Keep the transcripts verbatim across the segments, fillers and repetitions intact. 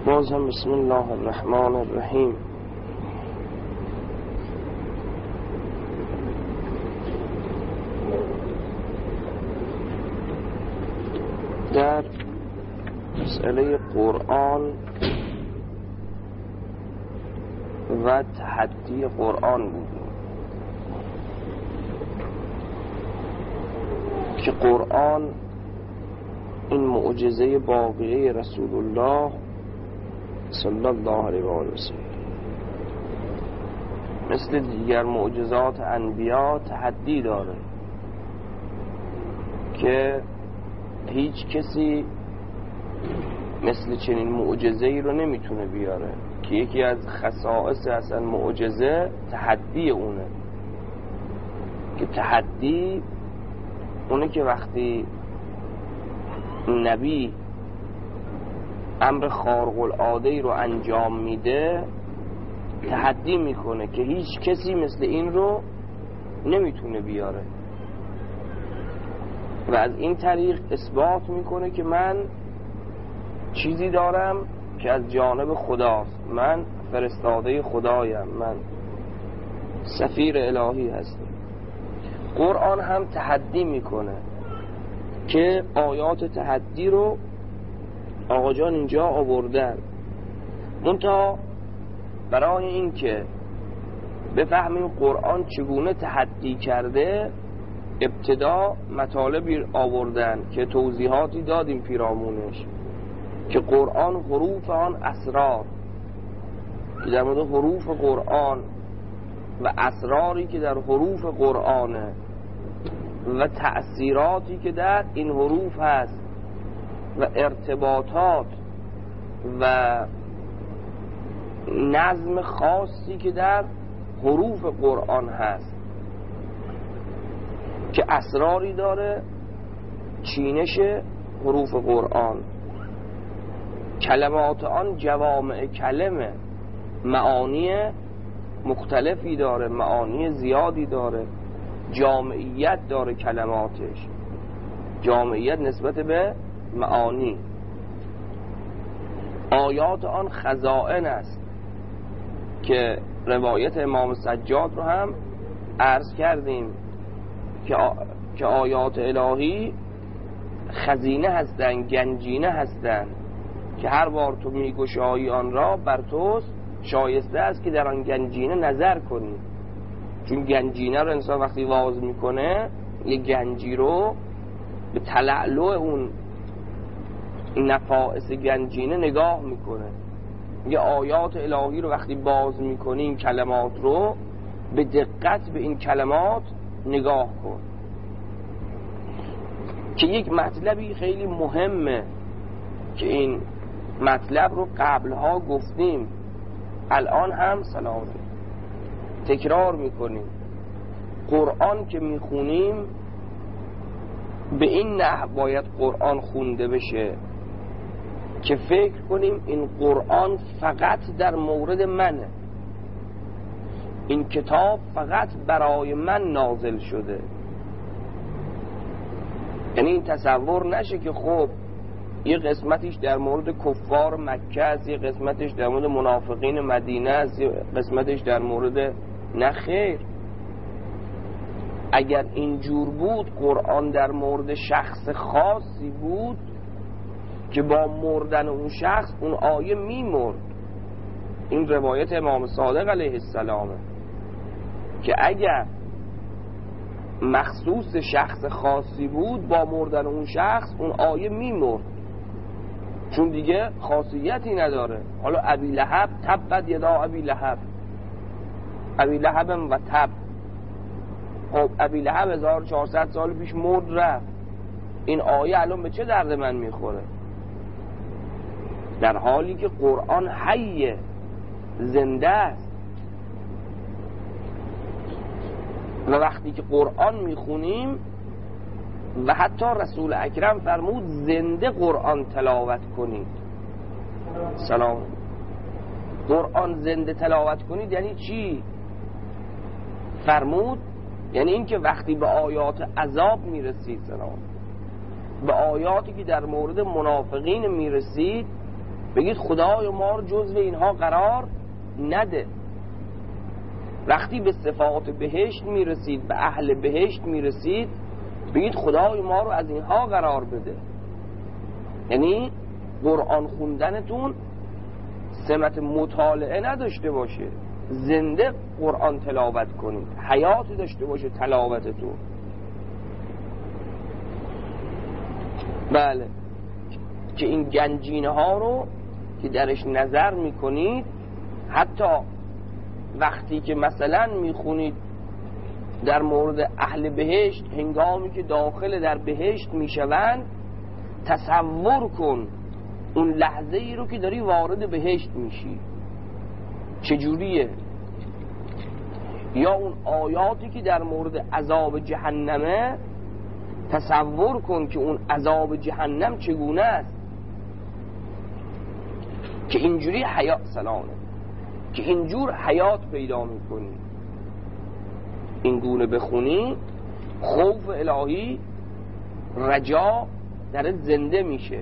باز هم بسم الله الرحمن الرحیم. در مسئله قرآن و تحدی قرآن بودیم که قرآن این معجزه باقیه رسول الله صلی الله علیه و آله و سلم مثل دیگر معجزات انبیا تحدی داره که هیچ کسی مثل چنین معجزه ای رو نمیتونه بیاره، که یکی از خصائص اصلا معجزه تحدی اونه، که تحدی اونه که وقتی نبی امر خارق العاده ای رو انجام میده تحدی میکنه که هیچ کسی مثل این رو نمیتونه بیاره و از این طریق اثبات میکنه که من چیزی دارم که از جانب خداست، من فرستاده خدایم، من سفیر الهی هستم. قرآن هم تحدی میکنه که آیات تحدی رو آقا جان اینجا آوردن، منتها برای این که بفهمیم قرآن چگونه تحدی کرده ابتدا مطالبی آوردن که توضیحاتی دادیم پیرامونش، که قرآن حروف آن اسرار، که در مورد حروف قرآن و اسراری که در حروف قرآنه و تأثیراتی که در این حروف هست و ارتباطات و نظم خاصی که در حروف قرآن هست که اسراری داره چینش حروف قرآن، کلمات آن جوامع کلمه، معانی مختلفی داره، معانی زیادی داره، جامعیت داره کلماتش، جامعیت نسبت به معانی. آیات آن خزائن است که روایت امام سجاد رو هم عرض کردیم که آ... که آیات الهی خزینه هستن، گنجینه هستن که هر بار تو میگشایی آن را بر توست شایسته است که در آن گنجینه نظر کنی، چون گنجینه رو انسان وقتی واز میکنه یه گنجی رو به تلألؤ اون نفائس گنجینه نگاه میکنه. یه آیات الهی رو وقتی باز میکنی این کلمات رو به دقت به این کلمات نگاه کن، که یک مطلبی خیلی مهمه که این مطلب رو قبلها گفتیم الان هم سلام تکرار میکنیم. قرآن که میخونیم به این نحو باید قرآن خونده بشه که فکر کنیم این قرآن فقط در مورد منه، این کتاب فقط برای من نازل شده. یعنی این تصور نشه که خب یه قسمتش در مورد کفار مکه است، یه قسمتش در مورد منافقین مدینه است، یه قسمتش در مورد نه خیر. اگر اینجور بود قرآن در مورد شخص خاصی بود که با مردن اون شخص اون آیه میمرد. این روایت امام صادق علیه السلامه که اگر مخصوص شخص خاصی بود با مردن اون شخص اون آیه میمرد، چون دیگه خاصیتی نداره. حالا ابی لهب تبت یدا ابی لهب، ابی لهب و تب، خب ابی لهب هزار و چهارصد سال پیش مرد رفت، این آیه الان به چه درد من میخوره؟ در حالی که قرآن حیه، زنده است. و وقتی که قرآن میخونیم و حتی رسول اکرم فرمود زنده قرآن تلاوت کنید، سلام، قرآن زنده تلاوت کنید یعنی چی؟ فرمود یعنی این که وقتی به آیات عذاب میرسید، سلام، به آیاتی که در مورد منافقین میرسید، بگید خدای ما رو جزو اینها قرار نده. وقتی به صفات بهشت میرسید، به اهل بهشت میرسید، بگید خدای ما رو از اینها قرار بده. یعنی قرآن خوندنتون سمت مطالعه نداشته باشه، زنده قرآن تلاوت کنید، حیاتی داشته باشه تلاوتتون. بله، که این گنجینه ها رو که درش نظر میکنید، حتی وقتی که مثلا میخونید در مورد اهل بهشت، هنگامی که داخل در بهشت میشوند، تصور کن اون لحظه ای رو که داری وارد بهشت میشی چجوریه، یا اون آیاتی که در مورد عذاب جهنمه، تصور کن که اون عذاب جهنم چگونه است، که اینجوری حیات سلامه، که اینجور حیات پیدا میکنی. این گونه بخونی، خوف الهی، رجا در زنده میشه.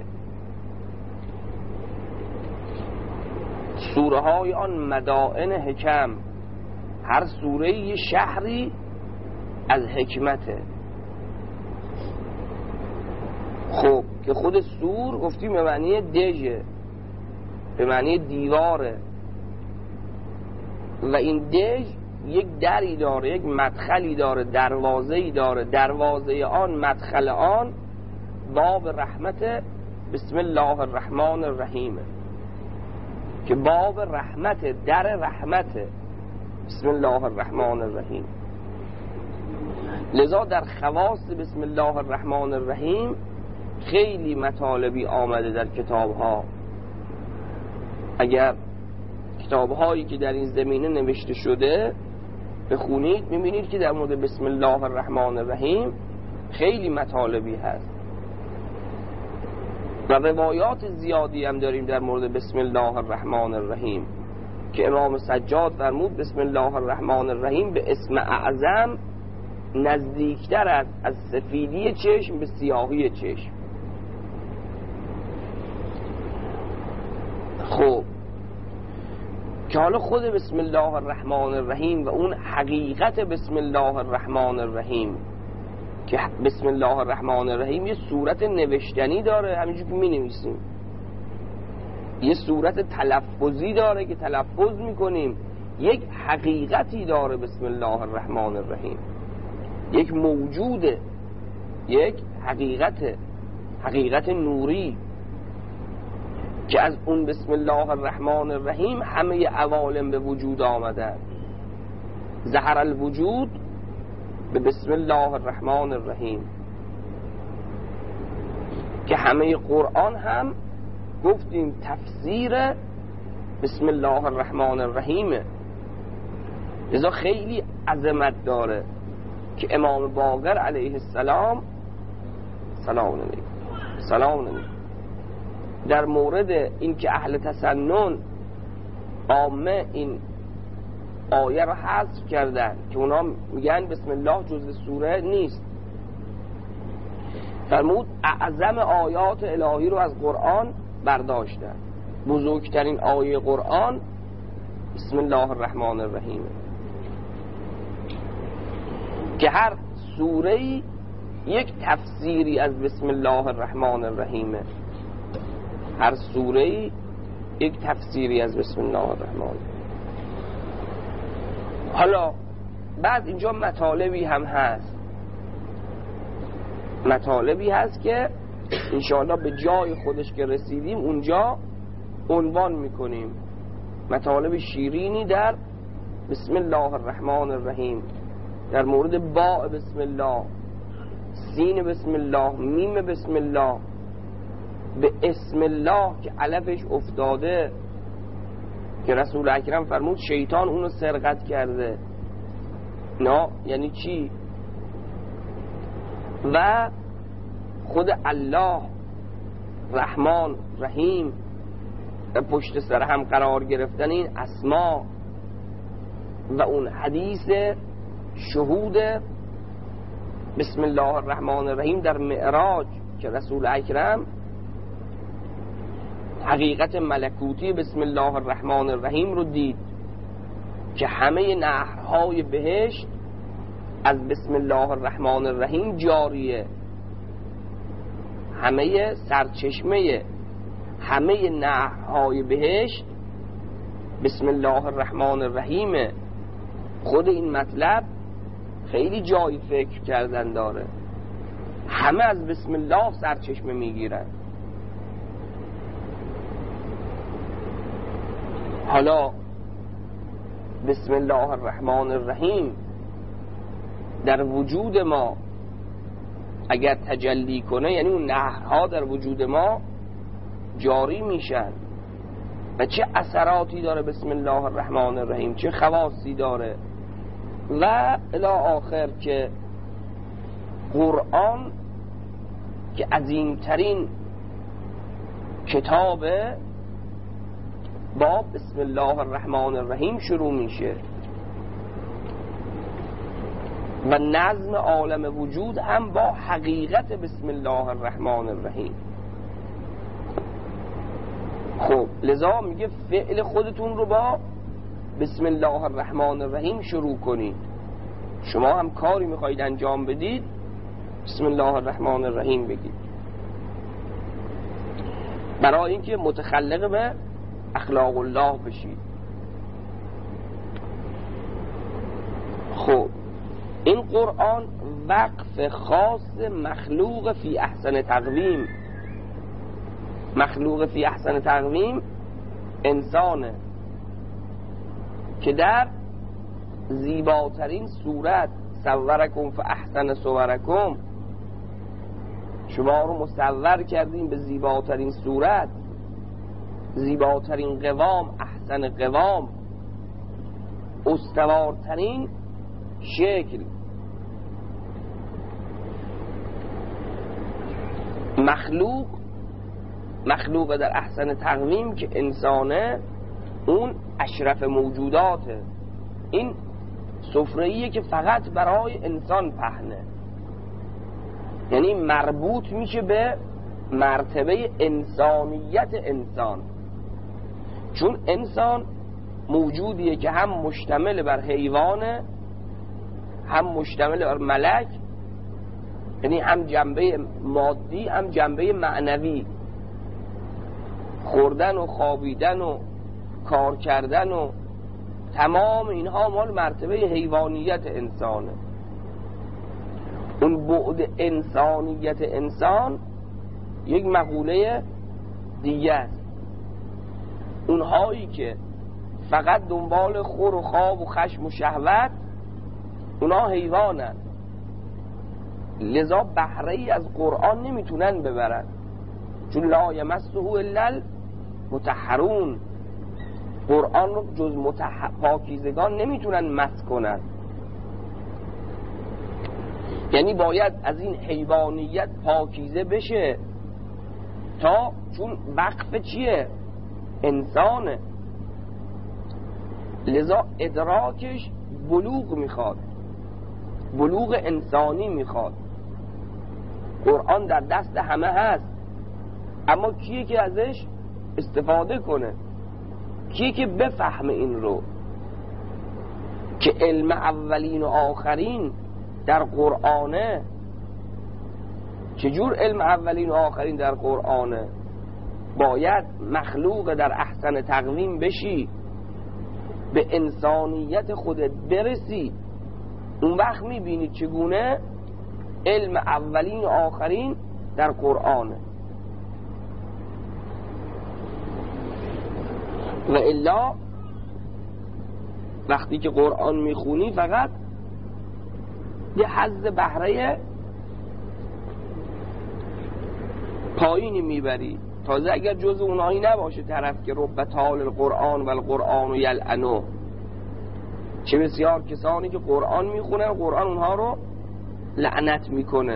سوره های آن مدائن حکم، هر سوره یه شهری از حکمته. خب که خود سور گفتیم به معنی دژه، به معنی دیواره، و این دژ یک دری داره، یک مدخلی داره، دروازه‌ای داره. دروازه آن، مدخل آن باب رحمت، بسم الله الرحمن الرحیم، که باب رحمت، در رحمت، بسم الله الرحمن الرحیم. لذا در خواص بسم الله الرحمن الرحیم خیلی مطالبی آمده در کتاب ها. اگر کتاب هایی که در این زمینه نوشته شده بخونید، میبینید که در مورد بسم الله الرحمن الرحیم خیلی مطالبی هست و روایات زیادی هم داریم در مورد بسم الله الرحمن الرحیم، که امام سجاد فرمود بسم الله الرحمن الرحیم به اسم اعظم نزدیکتر است از سفیدی چشم به سیاهی چشم. خب که حالا خود بسم الله الرحمن الرحیم و اون حقیقت بسم الله الرحمن الرحیم، که بسم الله الرحمن الرحیم یه صورت نوشتنی داره، همینجور که می نویسیم، یه صورت تلفظی داره که تلفظ میکنیم، یک حقیقتی داره بسم الله الرحمن الرحیم، یک موجوده، یک حقیقت، حقیقت نوری، که از اون بسم الله الرحمن الرحیم همه عوالم به وجود آمده. ظهر الوجود به بسم الله الرحمن الرحیم، که همه قرآن هم گفتیم تفسیر بسم الله الرحمن الرحیمه. لذا خیلی عظمت داره که امام باقر علیه السلام سلام علیکم سلام علیکم در مورد این که اهل تسنن عامه این آیه رو حذف کردن که اونا میگن بسم الله جزء سوره نیست، فرمود اعظم آیات الهی رو از قرآن برداشتن، بزرگترین آیه قرآن بسم الله الرحمن الرحیم، که هر سوره‌ای یک تفسیری از بسم الله الرحمن الرحیمه، هر سوره‌ای یک تفسیری از بسم الله الرحمن. حالا بعد اینجا مطالبی هم هست، مطالبی هست که انشاءالله به جای خودش که رسیدیم اونجا عنوان میکنیم. مطالب شیرینی در بسم الله الرحمن الرحیم، در مورد باء بسم الله، سین بسم الله، میم بسم الله، به اسم الله که علفش افتاده، که رسول اکرم فرمود شیطان اونو سرقت کرده. نه یعنی چی؟ و خود الله رحمان رحیم و پشت سر هم قرار گرفتن این اسما و اون حدیث شهود بسم الله الرحمن الرحیم در معراج که رسول اکرم حقیقت ملکوتی بسم الله الرحمن الرحیم رو دید که همه نهرهای بهشت از بسم الله الرحمن الرحیم جاریه، همه سرچشمه همه نهرهای بهشت بسم الله الرحمن الرحیم. خود این مطلب خیلی جای فکر کردن داره، همه از بسم الله سرچشمه میگیرن. حالا بسم الله الرحمن الرحیم در وجود ما اگر تجلی کنه، یعنی اون نهرها در وجود ما جاری میشن و چه اثراتی داره بسم الله الرحمن الرحیم، چه خواصی داره و الی آخر. که قرآن که عظیمترین کتاب با بسم الله الرحمن الرحیم شروع میشه و نظم عالم وجود هم با حقیقت بسم الله الرحمن الرحیم. خب لذا میگه فعل خودتون رو با بسم الله الرحمن الرحیم شروع کنید. شما هم کاری میخواید انجام بدید، بسم الله الرحمن الرحیم بگید، برای اینکه متخلق به اخلاق الله بشید. خب این قرآن وقف خاص مخلوق فی احسن تقویم. مخلوق فی احسن تقویم انسانه که در زیباترین صورت صورکم فاحسن صورکم، شما رو مصور کردیم به زیباترین صورت، زیباترین قوام، احسن قوام، استوارترین شکل. مخلوق مخلوق در احسن تقویم که انسانه، اون اشرف موجوداته. این سفره‌ایه که فقط برای انسان پهنه، یعنی مربوط میشه به مرتبه انسانیت انسان، چون انسان موجودیه که هم مشتمل بر حیوانه، هم مشتمل بر ملک، یعنی هم جنبه مادی هم جنبه معنوی. خوردن و خوابیدن و کار کردن و تمام اینها مال مرتبه حیوانیت انسانه. اون بعد انسانیت انسان یک مقوله دیگه است. اونهایی که فقط دنبال خور و خواب و خشم و شهوت، اونها حیوانن، لذا بهره ای از قرآن نمیتونن ببرن، چون لا یمسه الا المطهرون. قرآن رو جز متح... پاکیزگان نمیتونن مس کنن، یعنی باید از این حیوانیت پاکیزه بشه تا، چون وقف چیه؟ انسانه، لذا ادراکش بلوغ میخواد، بلوغ انسانی میخواد. قرآن در دست همه هست، اما کیه که ازش استفاده کنه؟ کیه که بفهمه این رو که علم اولین و آخرین در قرآنه؟ چجور علم اولین و آخرین در قرآنه؟ باید مخلوق در احسن تقویم بشی، به انسانیت خودت برسی، اون وقت میبینی چگونه علم اولین و آخرین در قرآنه. و الا وقتی که قرآن میخونی فقط یه حظ بهره پایینی میبری، تازه اگر جز اونایی نباشه طرف که رب طال القرآن و القرآن و یلعنو. چه بسیار کسانی که قرآن میخونن، قرآن اونها رو لعنت میکنه.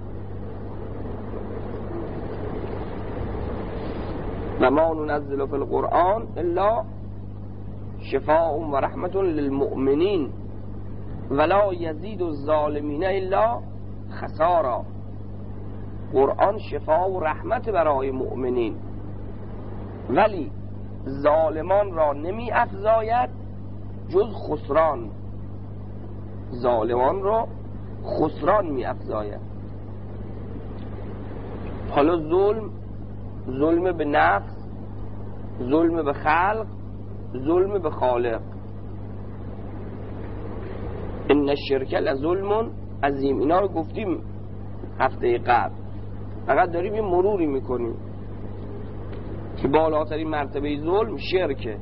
و ما ننزل فی القرآن الا شفاء و رحمت للمؤمنین ولا یزید الظالمین الا خسارا. قرآن شفا و رحمت برای مؤمنین، ولی ظالمان را نمی افزاید جز خسران. ظالمان را خسران می افزاید. حالا ظلم، ظلم به نفس، ظلم به خلق، ظلم به خالق. ان الشرک لظلم عظیم. اینا رو گفتیم هفته قبل، فقط داریم یه مروری میکنیم که بالاترین مرتبه ظلم شرکه.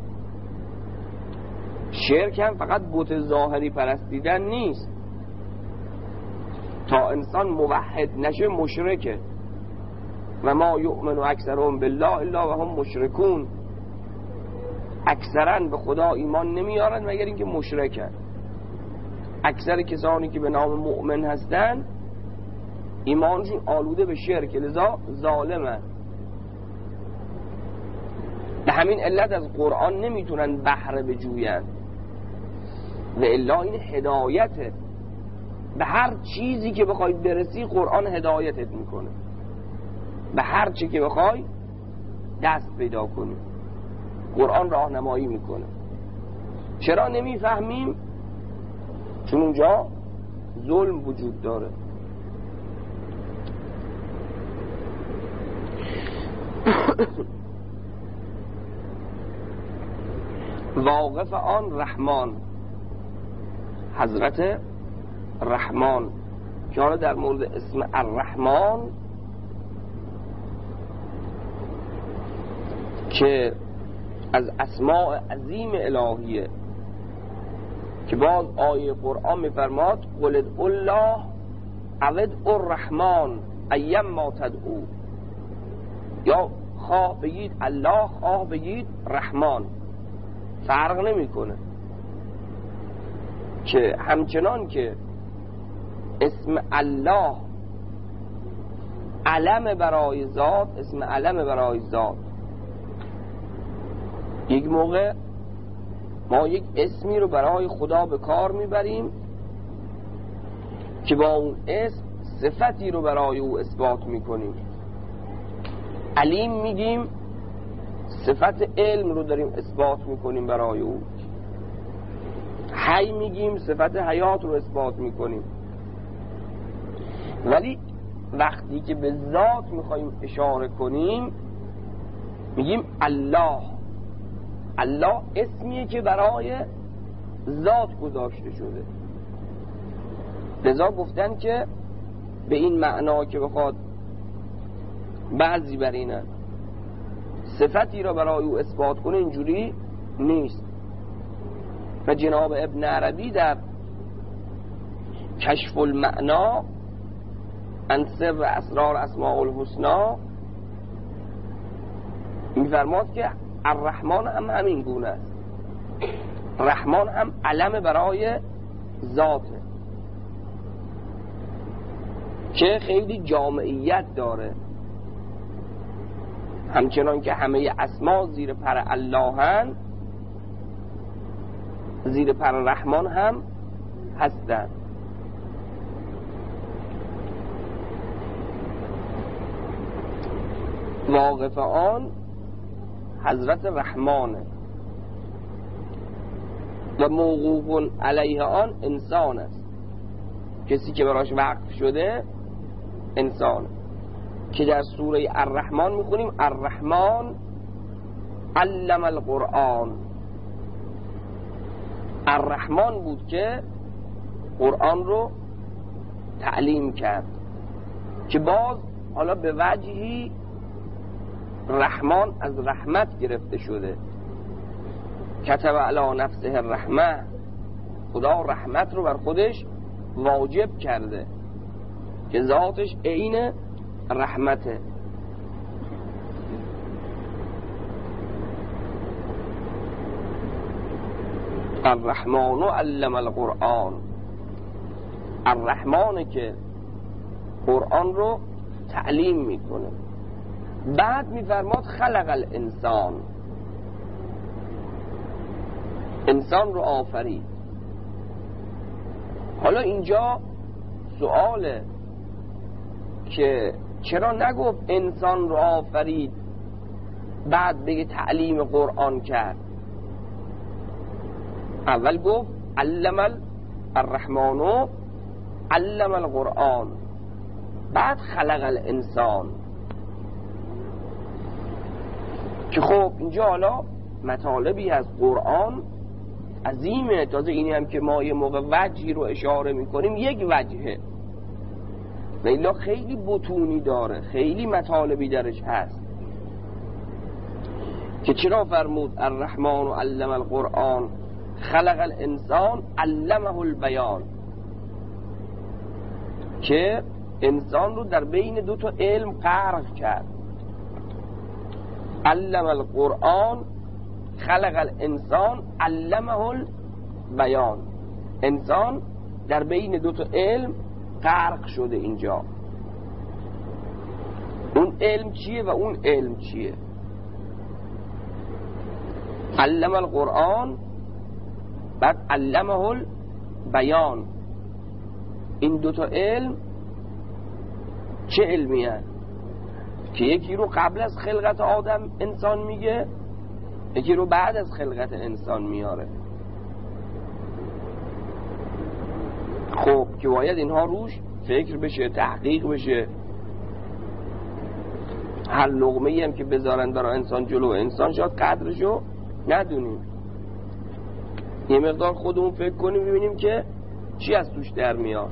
شرک هم فقط بت ظاهری پرستیدن نیست. تا انسان موحد نشه مشرکه. و ما یؤمن اکثرهم بالله الا و هم مشرکون. اکثرا به خدا ایمان نمیارن مگر اینکه مشرکن. اکثر کسانی که به نام مؤمن هستن ایمانشون آلوده به شرک، لذا ظالمن. به همین علت از قرآن نمیتونن بهره بجوین و الا این هدایته. به هر چیزی که بخوای برسی قرآن هدایتت میکنه. به هر چی که بخوای دست پیدا کنی قرآن راهنمایی میکنه. چرا نمیفهمیم؟ چون اونجا ظلم وجود داره. واقف آن رحمان، حضرت رحمان، که حالا در مورد اسم الرحمن که از اسماء عظیم الهیه که باز آیه قرآن میفرماد قل ادعوا الله او ادعوا الرحمن ایما تدعو، یا خواه بگید الله خواه بگید رحمان، فرق نمیکنه. که همچنان که اسم الله علم برای ذات، اسم علم برای ذات، یک موقع ما یک اسمی رو برای خدا به کار میبریم که با اون اسم صفتی رو برای او اثبات میکنیم. علیم میگیم، صفت علم رو داریم اثبات میکنیم برای او. حی میگیم، صفت حیات رو اثبات میکنیم. ولی وقتی که به ذات میخوایم اشاره کنیم میگیم الله. الله اسمیه که برای ذات گذاشته شده. لذا گفتن که به این معنا که بخواد بعضی برینن صفتی را برای او اثبات کنه، اینجوری نیست. و جناب ابن عربی در کشف المعنا عن سر اسرار اسماء الحسنا میفرماد که الرحمن هم همین گونه است. رحمان هم علم برای ذاته که خیلی جامعیت داره. همچنان که همه اسما زیر پر الله هن، زیر پر رحمان هم هستن. واقف آن حضرت رحمانه و موقوف علیه آن انسان است. کسی که براش وقف شده انسان، که در سوره الرحمن میخونیم الرحمن علم القرآن. الرحمن بود که قرآن رو تعلیم کرد، که باز حالا به وجهی رحمان از رحمت گرفته شده. کتب علی نفسه الرحمه، خدا رحمت رو بر خودش واجب کرده که ذاتش عین رحمته. الرحمن علم القرآن، الرحمن که قرآن رو تعلیم میکنه. بعد میفرماد خلق الانسان، انسان رو آفرید. حالا اینجا سواله که چرا نگفت انسان رو آفرید بعد بگه تعلیم قرآن کرد؟ اول گفت علم الرحمن علم القرآن، بعد خلق الانسان. که خب اینجا حالا مطالبی از قرآن عظیمه. تازه اینی هم که ما یه موقع وجهی رو اشاره میکنیم یک وجهه، لیلا خیلی بطونی داره، خیلی مطالبی درش هست. که چرا فرمود الرحمن علم القرآن خلق الانسان علمه البیان؟ که انسان رو در بین دو تا علم غرق کرد. علم القرآن خلق الانسان علمه البیان، انسان در بین دو تا علم غرق شده. اینجا اون علم چیه و اون علم چیه؟ علم القرآن بعد علمه البیان. این دو تا علم چه علمی هست؟ که یکی رو قبل از خلقت آدم انسان میگه، یکی رو بعد از خلقت انسان میاره. خب که باید اینها روش فکر بشه، تحقیق بشه. هر لقمه‌ای هم که بذارن برای انسان جلو انسان شاید قدرشو ندونیم. یه مقدار خودمون فکر کنیم ببینیم که چی از توش در میاد.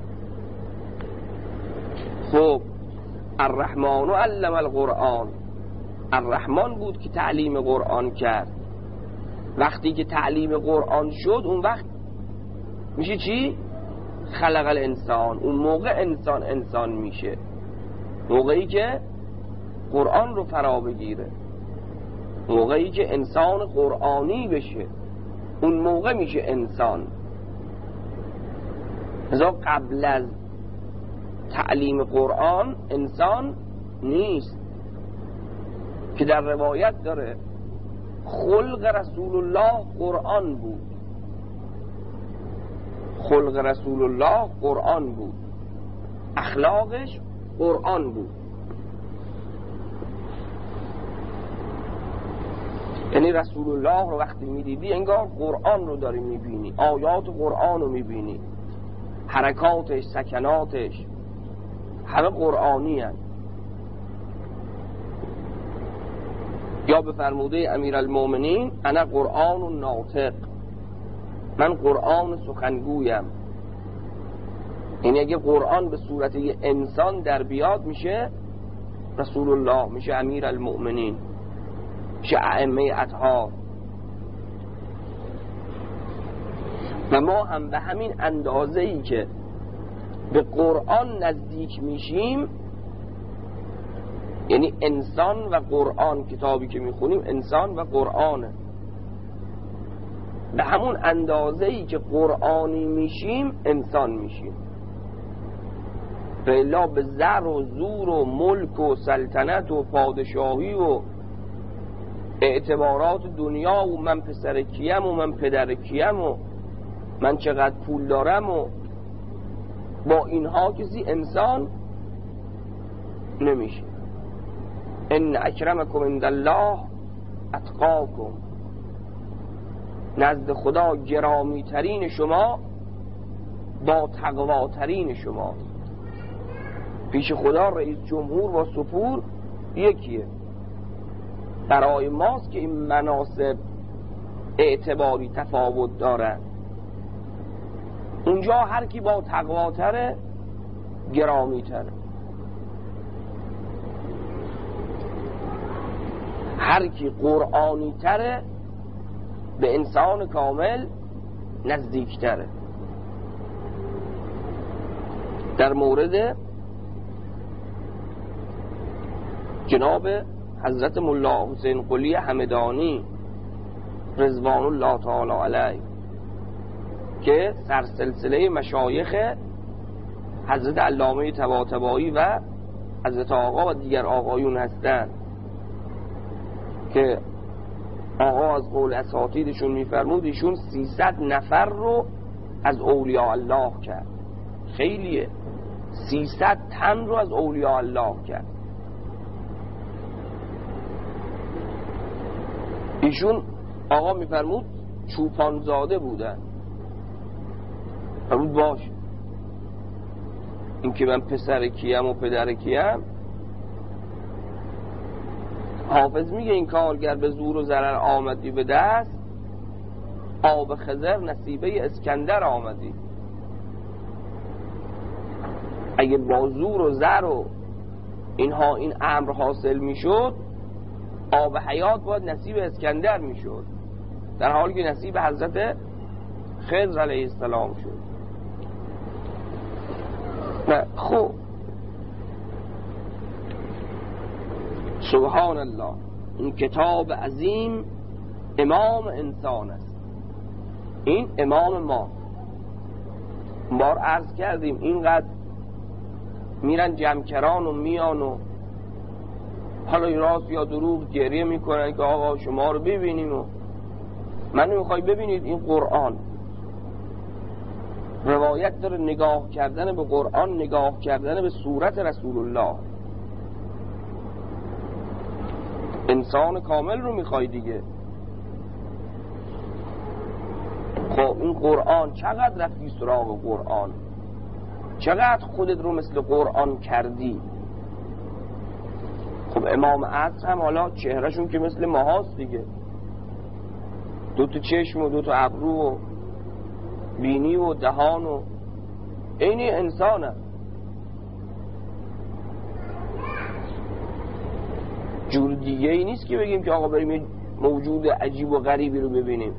خب الرحمن علم القرآن، الرحمن بود که تعلیم قرآن کرد. وقتی که تعلیم قرآن شد اون وقت میشه چی؟ خلق الانسان. اون موقع انسان انسان میشه، موقعی که قرآن رو فرا بگیره، موقعی که انسان قرآنی بشه، اون موقع میشه انسان. ازا قبل از تعلیم قرآن انسان نیست. که در روایت داره خلق رسول الله قرآن بود، خلق رسول الله قرآن بود، اخلاقش قرآن بود. یعنی رسول الله رو وقتی میدیدی انگار قرآن رو داری میبینی، آیات قرآن رو میبینی، حرکاتش، سکناتش همه قرآنی هست. یا به فرموده امیرالمومنین انا قرآن ناطق، من قرآن سخنگویم. یعنی اگه قرآن به صورت یه انسان در بیاد میشه رسول الله، میشه امیرالمومنین، میشه ائمه اطهار. و ما هم به همین اندازه ای که به قرآن نزدیک میشیم، یعنی انسان و قرآن، کتابی که میخونیم انسان و قرآنه، به همون اندازه ای که قرآنی میشیم انسان میشیم. فعلا به زر و زور و ملک و سلطنت و پادشاهی و اعتبارات دنیا و من پسر کیم و من پدر کیم و من چقدر پول دارم و با اینها کسی انسان نمیشه. ان اکرمکم عند الله اتقاکم، نزد خدا گرامی ترین شما با تقواترین شما. پیش خدا رئیس جمهور و سفور یکیه. برای ماست که این مناصب اعتباری تفاوت دارن. اونجا هر کی با تقواتره گرامی تره، هر کی قرآنی تره به انسان کامل نزدیک تره. در مورد جناب حضرت ملا حسین قلی همدانی رضوان الله تعالی علیه که سرسلسله مشایخ حضرت علامه طباطبایی و حضرت آقا و دیگر آقایون هستند، که آقا از قول اساتیدشون میفرمود ایشون سیصد نفر رو از اولیاء الله کرد. خیلیه، سیصد تن رو از اولیاء الله کرد. ایشون آقا میفرمود چوپان زاده بودن. فرمود باش، این که من پسر کیم و پدر کیم، حافظ میگه این کارگر به زور و ضرر آمدی به دست، آب خضر نصیبه اسکندر آمدی. اگه با زور و زر و اینها این امر حاصل میشد، آب حیات باید نصیب اسکندر میشد، در حالی که نصیب حضرت خضر علیه السلام شد. نه خب سبحان الله، این کتاب عظیم امام انسان است. این امام ما بار عرض کردیم اینقدر میرن جمکران و میان و حالا راست یا دروغ گریه میکنن که آقا شما رو ببینیم و منو میخوای ببینید. این قرآن روایت داره، نگاه کردن به قرآن نگاه کردن به صورت رسول الله. انسان کامل رو میخوای دیگه. خب این قرآن چقدر رفتی سراغ قرآن، چقدر خودت رو مثل قرآن کردی. خب امام عصر هم حالا چهرهشون که مثل ماهاست دیگه، دو تا چشم و دو تا ابرو و بینی و دهان و این انسانه. جور دیگه ای نیست که بگیم که آقا بریم یه موجود عجیب و غریبی رو ببینیم.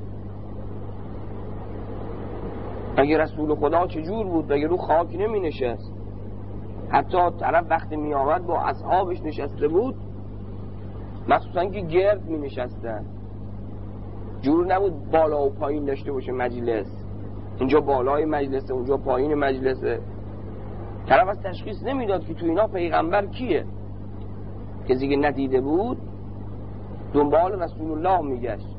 اگه رسول خدا چجور بود؟ اگه رو خاک نمی نشست، حتی طرف وقتی می آمد با اصحابش نشسته بود، مخصوصا که گرد می نشستن، جور نبود بالا و پایین داشته باشه مجلس، اینجا بالای مجلسه اونجا پایین مجلسه. طرف از تشخیص نمیداد که تو اینا پیغمبر کیه. کسی که ندیده بود دنبال رسول الله میگشت.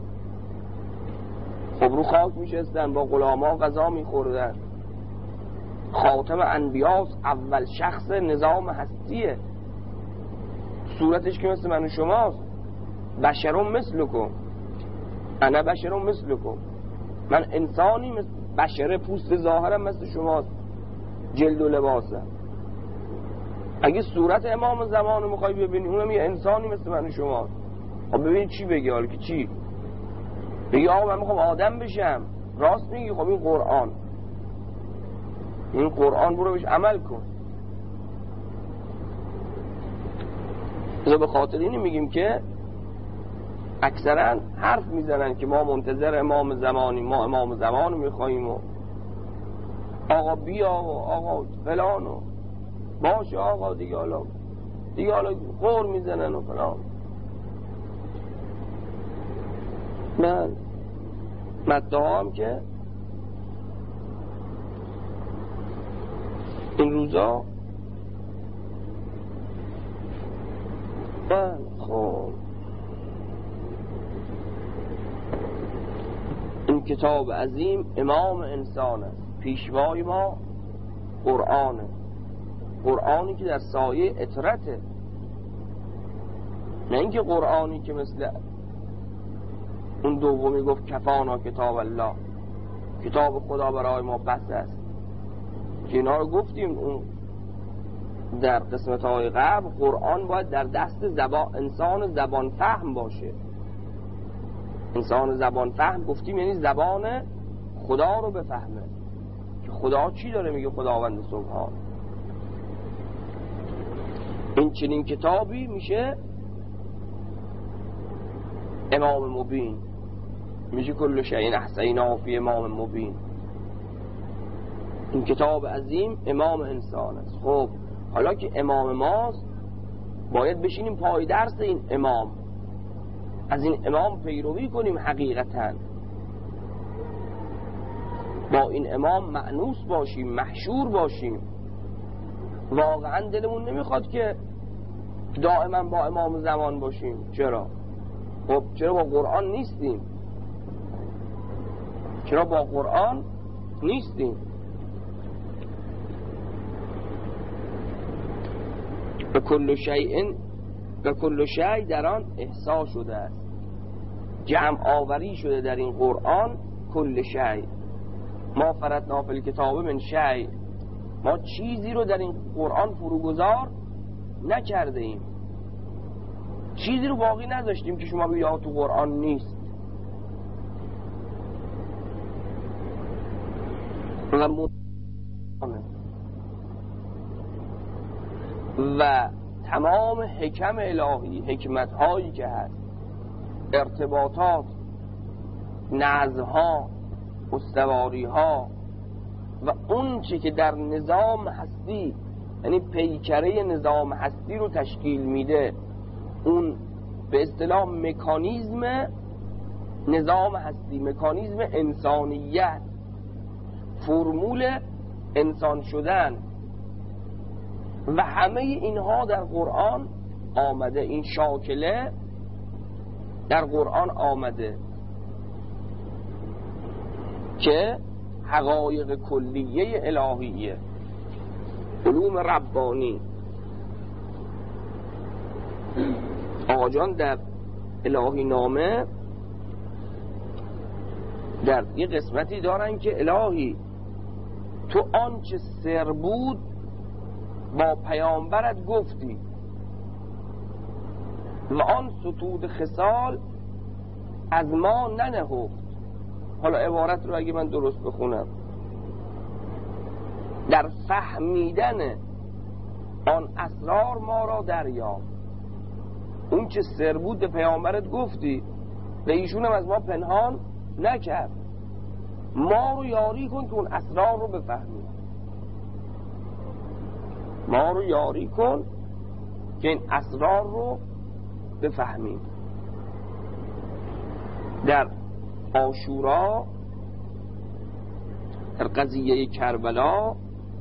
خب رو خاک میشستن، با غلاما غذا میخوردن. خاتم انبیاس، اول شخص نظام هستیه، صورتش که مثل من و شماست. بشرم مثلکم انا بشرم مثلکم، من انسانی مثل بشره، پوست ظاهرم مثل شماست، جلد و لباسم. اگه صورت امام زمان رو میخوای ببینی، اونم یه انسانی مثل من و شماست. خب ببینید چی بگی، حالا که چی بگی آقا من میخوام آدم بشم، راست میگی. خب این قرآن، این قرآن برو بهش عمل کن. بذار به خاطر اینی میگیم که اکثرا حرف میزنن که ما منتظر امام زمانی، ما امام زمان میخواییم و آقا بیا و آقا فلان و باشه آقا دیگه، حالا دیگه حالا غور میزنن و فلان. من مدعا هم که این روزا من خب این کتاب عظیم امام انسان است، پیشوای ما قرآنه، قرآنی که در سایه اطرته، نه اینکه قرآنی که مثل اون دومی گفت کفانا کتاب الله، کتاب خدا برای ما بس است، که اینا رو گفتیم اون در قسمت های قبل. قرآن باید در دست زبان انسان زبان فهم باشه. انسان زبان فهم گفتیم یعنی زبان خدا رو بفهمه که خدا چی داره میگه. خداوند سبحان این چنین کتابی میشه امام مبین، میشه کل شیء احصیناه فی امام مبین. این کتاب عظیم امام انسان است. خب حالا که امام ماست، باید بشینیم پای درس این امام، از این امام پیروی کنیم، حقیقتا با این امام مأنوس باشیم، محشور باشیم. واقعا دلمون نمیخواد که دائما با امام زمان باشیم. چرا؟ خب چرا با قرآن نیستیم؟ چرا با قرآن نیستیم؟ به کل شیء، به کل شیء در آن احصا شده است. جمع آوری شده در این قرآن کل شیء، ما فرطنا فی الکتاب من شیء، ما چیزی رو در این قرآن فروگذار نکرده ایم، چیزی رو باقی نذاشتیم که شما بگید تو قرآن نیست. و تمام حکم الهی، حکمت هایی که هست، ارتباطات، نظمها، استواری ها و اون چی که در نظام هستی، یعنی پیکره نظام هستی رو تشکیل میده، اون به اصطلاح مکانیزم نظام هستی، مکانیزم انسانیت، فرمول انسان شدن و همه اینها در قرآن آمده. این شاکله در قرآن آمده که حقایق کلیه الهیه، علوم ربانی. آقا جان در الهی نامه در یه قسمتی دارن که الهی تو آنچه سر بود با پیامبرت گفتی و آن ستود خصال از ما ننهفت. حالا عبارت رو اگه من درست بخونم، در فهمیدن آن اسرار ما را دریافت. اون چه سر بود به پیامبرت گفتی و ایشون هم از ما پنهان نکرد. ما رو یاری کن که اون اسرار رو بفهمیم، ما رو یاری کن که این اسرار رو بفهمیم. در عاشورا، در قضیه کربلا،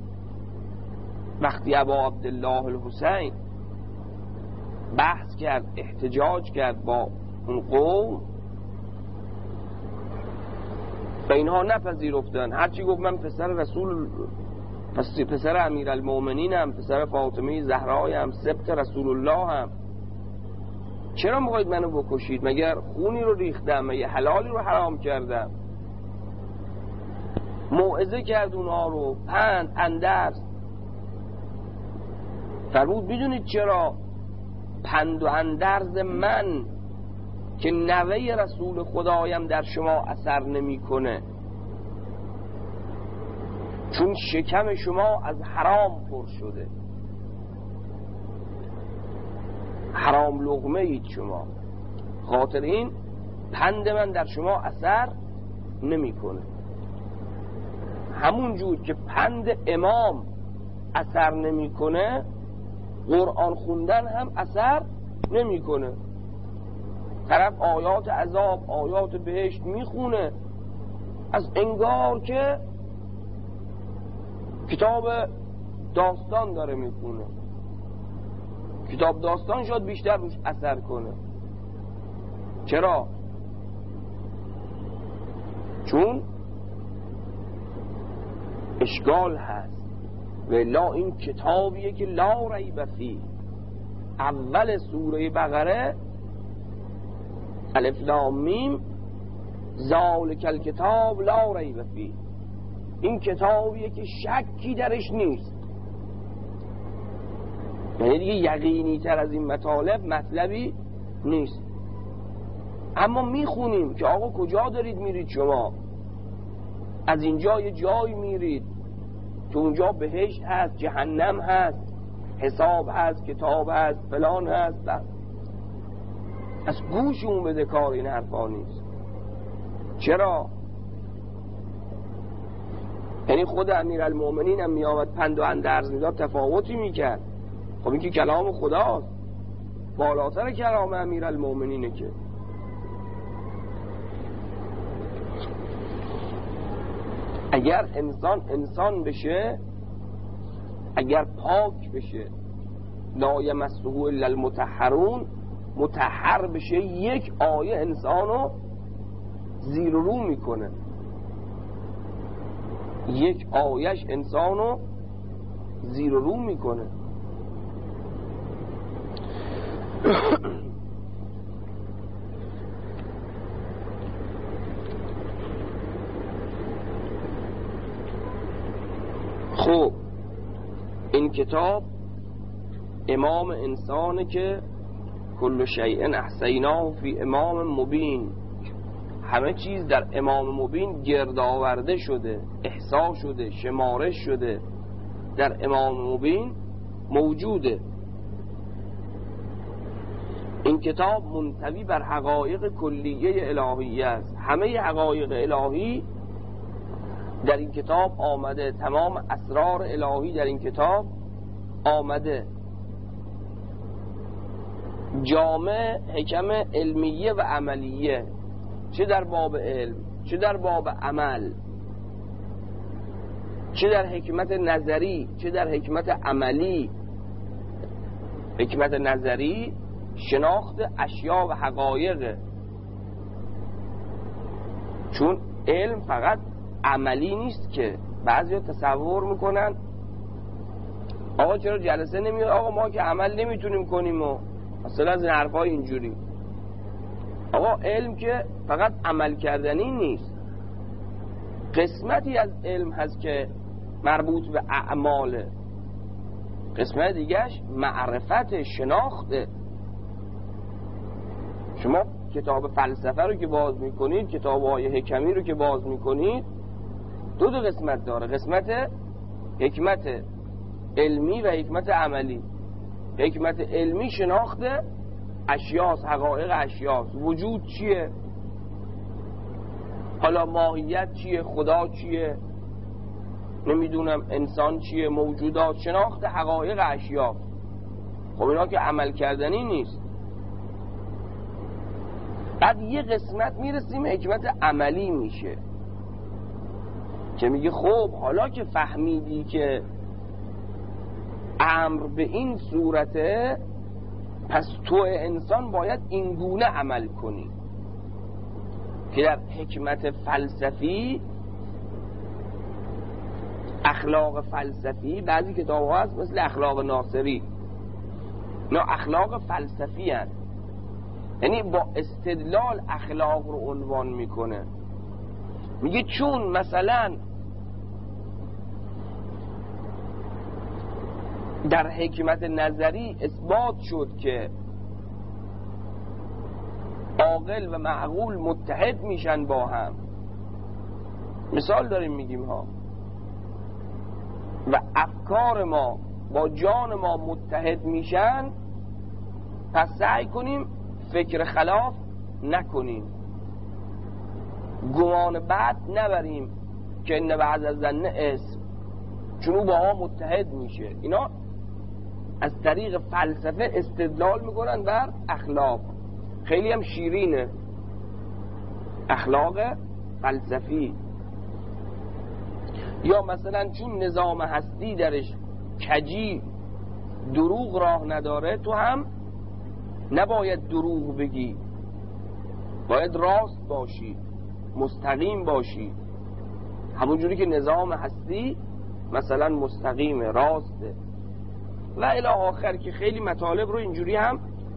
وقتی ابا عبدالله الحسین بحث کرد، احتجاج کرد با اون قوم و اینها نپذیرفتن، هرچی گفت من پسر رسول، پس پسر امیرالمومنینم، پسر فاطمه زهرایم، سبط رسول الله هم، چرا میخواید منو بکشید؟ مگر خونی رو ریختم؟ مگر حلالی رو حرام کردم؟ موعظه کرد اونها رو، پند اندرز فرمود میدونید چرا؟ پند و اندرز من که نوه رسول خدایم در شما اثر نمیکنه، چون شکم شما از حرام پر شده، حرام لقمه اید شما، خاطر این پند من در شما اثر نمیکنه. همون جور که پند امام اثر نمیکنه، قرآن خوندن هم اثر نمیکنه. طرف آیات عذاب، آیات بهشت میخونه، از انگار که کتاب داستان داره میخونه. کتاب داستان شاید بیشتر روش اثر کنه. چرا؟ چون اشکال هست. ولا این کتابیه که لا ریب فیه، اول سوره بقره الف لام میم ذالک الکتاب لا ریب فیه، این کتابیه که شکی درش نیست. یعنی دیگه یقینی تر از این مطالب مطلبی نیست. اما میخونیم که آقا کجا دارید میرید شما؟ از اینجا یه جای میرید که اونجا بهشت هست، جهنم هست، حساب هست، کتاب هست، فلان هست. از گوشمون بده کار این حرفا نیست. چرا؟ یعنی خود امیرالمومنین هم میآمد پند و اندرز میداد، تفاوتی میکرد. خب این که کلام خداست، بالاتر کلام امیرالمومنینه. که اگر انسان انسان بشه، اگر پاک بشه، لا یمسه الا المطهرون، مطهر بشه، یک آیه انسانو زیر و رو میکنه، یک آیش انسانو زیر و رو میکنه. خب این کتاب امام انسانه که کل شیء احصیناه فی امام مبین، همه چیز در امام مبین گرد آورده شده، احصا شده، شمارش شده، در امام مبین موجوده. این کتاب منطوی بر حقایق کلیه الهیه است، همه حقایق الهی در این کتاب آمده، تمام اسرار الهی در این کتاب آمده. جامع حکم علمیه و عملیه، چه در باب علم، چه در باب عمل، چه در حکمت نظری، چه در حکمت عملی. حکمت نظری شناخت اشیا و حقایق، چون علم فقط عملی نیست که بعضی تصور میکنن آقا چرا جلسه نمیاد، آقا ما که عمل نمیتونیم کنیم و مثلا از این حرفای اینجوری. آقا علم که فقط عمل کردنی نیست، قسمتی از علم هست که مربوط به اعماله، قسمت دیگهش معرفت، شناخته. شما کتاب فلسفه رو که باز میکنید، کتاب های حکمی رو که باز میکنید، دو دو قسمت داره، قسمت حکمت علمی و حکمت عملی. حکمت علمی شناخت اشیاس، حقایق اشیاس، وجود چیه، حالا ماهیت چیه، خدا چیه، نمیدونم انسان چیه، موجودات، شناخت حقایق اشیاس. خب اینا که عمل کردنی نیست. بعد یه قسمت میرسیم حکمت عملی میشه که میگه خب حالا که فهمیدی که امر به این صورته، پس تو انسان باید این گونه عمل کنی. که در حکمت فلسفی، اخلاق فلسفی، بعضی کتاب ها هست مثل اخلاق ناصری، نه اخلاق فلسفی هست، یعنی با استدلال اخلاق رو عنوان میکنه. میگه چون مثلا در حکمت نظری اثبات شد که عاقل و معقول متحد میشن با هم، مثال داریم میگیم ها، و افکار ما با جان ما متحد میشن، پس سعی کنیم فکر خلاف نکنیم، گمان بد نبریم که ان بعض الظن اسم، چون او با ما متحد میشه. اینا از طریق فلسفه استدلال میکنن بر اخلاق. خیلی هم شیرینه اخلاق فلسفی. یا مثلا چون نظام هستی درش کجی، دروغ راه نداره، تو هم نباید دروغ بگی، باید راست باشی، مستقیم باشی، همونجوری که نظام هستی مثلا مستقیمه، راسته و الی آخر، که خیلی مطالب رو اینجوری هم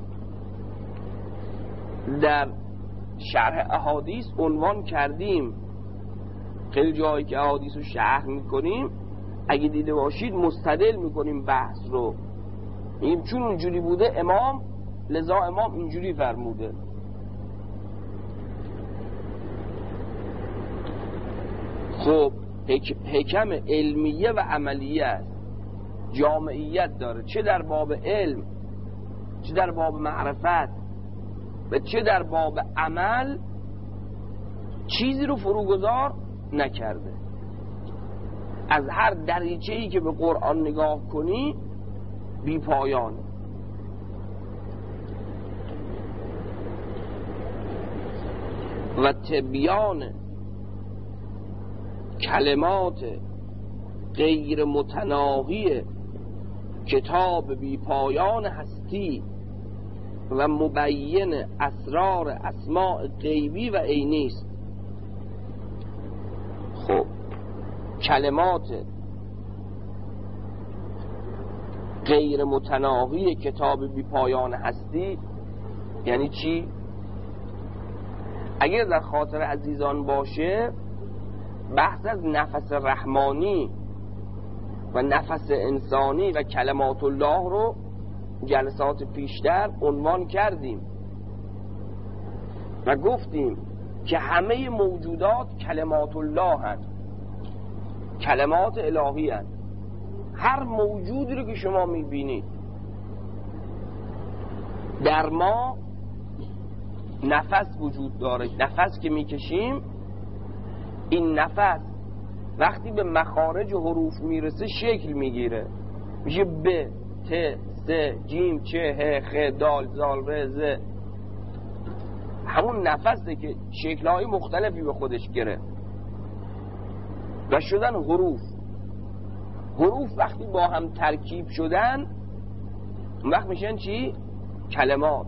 در شرح احادیث عنوان کردیم. خیلی جایی که احادیث رو شرح میکنیم، اگه دیده باشید مستدل میکنیم بحث رو، میگیم چون اونجوری بوده امام، لذا امام اینجوری فرموده. خب حکم علمیه و عملیه است، جامعیت داره، چه در باب علم، چه در باب معرفت و چه در باب عمل، چیزی رو فروگذار نکرده. از هر دریچه‌ای که به قرآن نگاه کنی بی پایانه. و تبیان کلمات غیر متناهی کتاب بی پایان هستی و مبین اسرار اسماء غیبی و عینی است. خب کلمات غیر متناهی کتاب بی پایان هستی یعنی چی؟ اگر در خاطر عزیزان باشه، بحث از نفس رحمانی و نفس انسانی و کلمات الله رو جلسات پیشتر عنوان کردیم و گفتیم که همه موجودات کلمات الله هست، کلمات الهی هست. هر موجودی رو که شما میبینید در ما نفس وجود داره. نفس که میکشیم، این نفس وقتی به مخارج و حروف میرسه شکل میگیره، میشه ب، ت، س، جیم، چه، ه، خ، دال، زال، ر، ز. همون نفسه که شکلهای مختلفی به خودش گرفت و شدن حروف. حروف وقتی با هم ترکیب شدن وقت میشن چی؟ کلمات،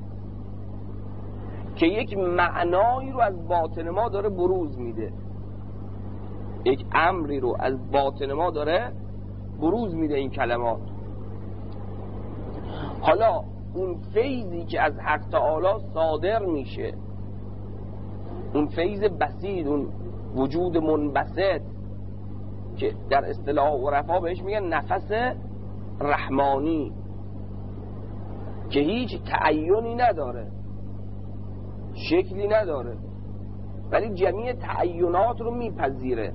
که یک معنایی رو از باطن ما داره بروز میده، یک امری رو از باطن ما داره بروز میده این کلمات. حالا اون فیضی که از حق تعالی صادر میشه، اون فیض بسیط، اون وجود منبسط که در اصطلاح عرفا بهش میگن نفس رحمانی، که هیچ تعینی نداره، شکلی نداره، ولی جمیع تعینات رو میپذیره،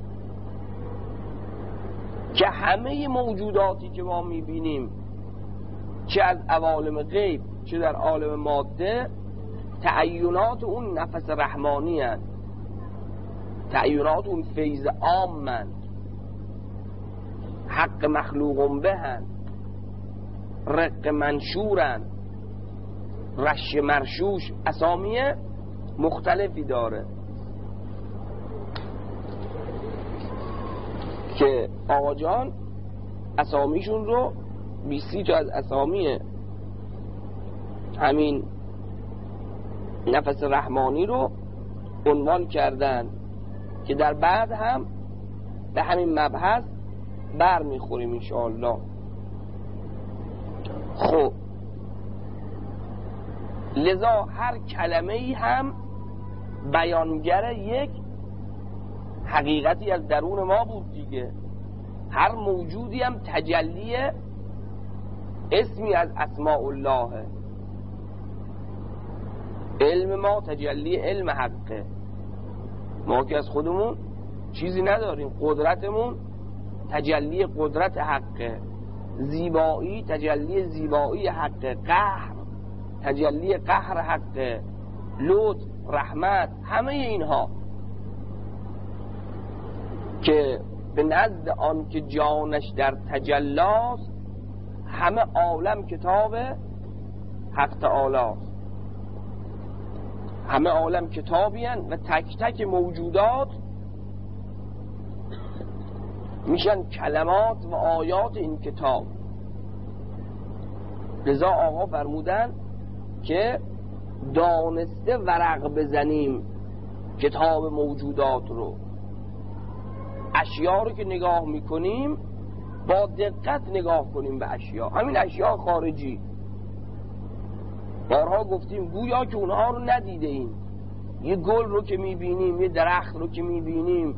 که همه موجوداتی که ما میبینیم چه از عوالم غیب چه در عالم ماده تعینات اون نفس رحمانی هست، تعینات اون فیض عام هست، حق مخلوقون به هست، رق منشورن، رش مرشوش، اسامی مختلفی داره که آقا جان اسامیشون رو بیستی تا از اسامی همین نفس رحمانی رو عنوان کردن که در بعد هم به همین مبحث بر میخوریم انشاءالله. خب لذا هر کلمه ای هم بیانگر یک حقیقتی از درون ما بود دیگه. هر موجودی هم تجلی اسمی از اسماء الله، علم ما تجلی علم حقه، ما که از خودمون چیزی نداریم، قدرتمون تجلی قدرت حقه، زیبایی تجلی زیبایی حقه، قهر تجلی قهر حقه، لطف، رحمت، همه اینها که به نزد آن که جانش در تجلاست همه عالم کتاب حق تعالیست، همه عالم کتابی هن و تک تک موجودات میشن کلمات و آیات این کتاب. لذا آقا فرمودن که دانسته ورق بزنیم کتاب موجودات رو، اشیا رو که نگاه میکنیم با دقت نگاه کنیم به اشیا، همین اشیا خارجی. بارها گفتیم گویا که اونها رو ندیده ایم، یه گل رو که میبینیم، یه درخت رو که میبینیم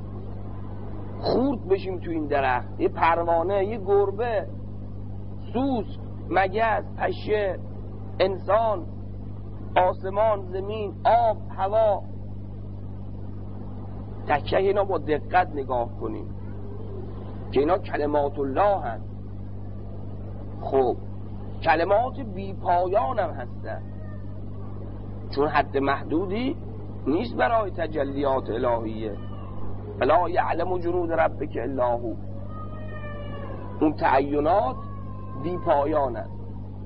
خورد بشیم تو این درخت، یه پروانه، یه گربه، سوسک، مگس، پشه، انسان، آسمان، زمین، آب، هوا، تکه اینا با دقت نگاه کنیم که اینا کلمات الله هست. خب کلمات بی پایان هم هستن، چون حد محدودی نیست برای تجلیات الهیه. فلا یعلم جنود ربک الا هو، اون تعینات بی پایان هست.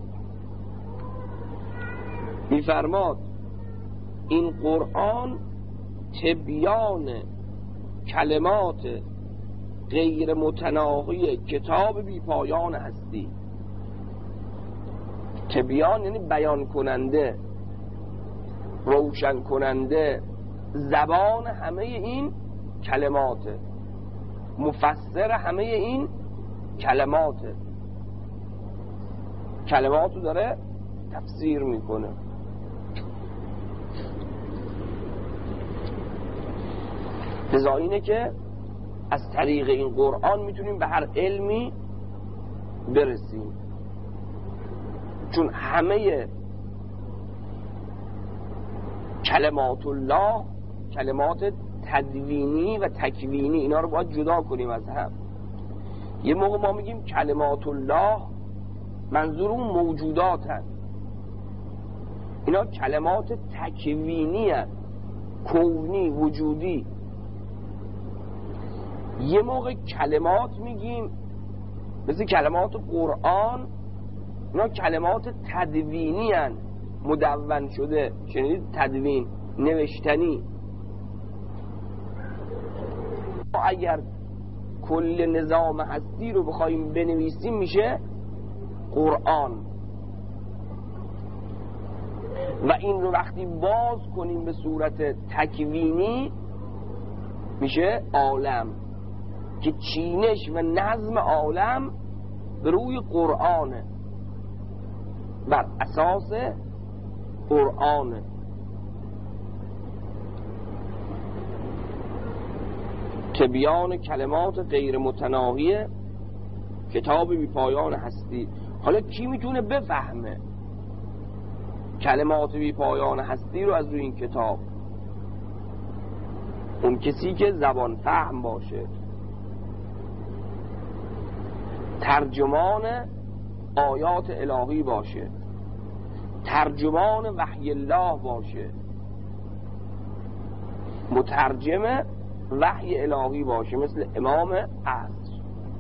میفرماد این قرآن تبیان کلمات غیر متناهی کتاب بی پایان هستی. تبیان یعنی بیان کننده، روشن کننده، زبان همه این کلمات، مفسر همه این کلمات، کلماتو داره تفسیر میکنه. لذا اینه که از طریق این قرآن میتونیم به هر علمی برسیم، چون همه کلمات الله کلمات تدوینی و تکوینی، اینا رو باید جدا کنیم از هم. یه موقع ما میگیم کلمات الله، منظور اون موجودات هست، اینا کلمات تکوینی هست، کونی وجودی. یه موقع کلمات میگیم مثل کلمات قرآن، اینا کلمات تدوینی هست، مدون شده. شنیدید تدوین؟ نوشتنی. اگر کل نظام هستی رو بخوایم بنویسیم میشه قرآن، و این رو وقتی باز کنیم به صورت تکوینی میشه عالم، که چینش و نظم عالم به روی قرآنه، بر اساس قرآنه. تبیان کلمات غیر متناهیه، کتاب بی پایان هستی. حالا کی میتونه بفهمه کلمات بی پایان هستی رو از روی این کتاب؟ اون کسی که زبان فهم باشه، ترجمان آیات الهی باشه، ترجمان وحی الله باشه، مترجم وحی الهی باشه، مثل امام عصر.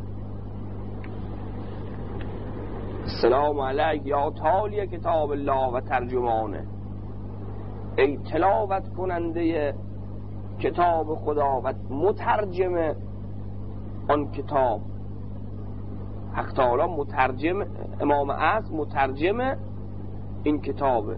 سلام علیک یا تالی کتاب الله و ترجمانه، ای تلاوت کننده کتاب خدا و مترجم آن کتاب. حق تعالی مترجم، امام عصر مترجم این کتابه.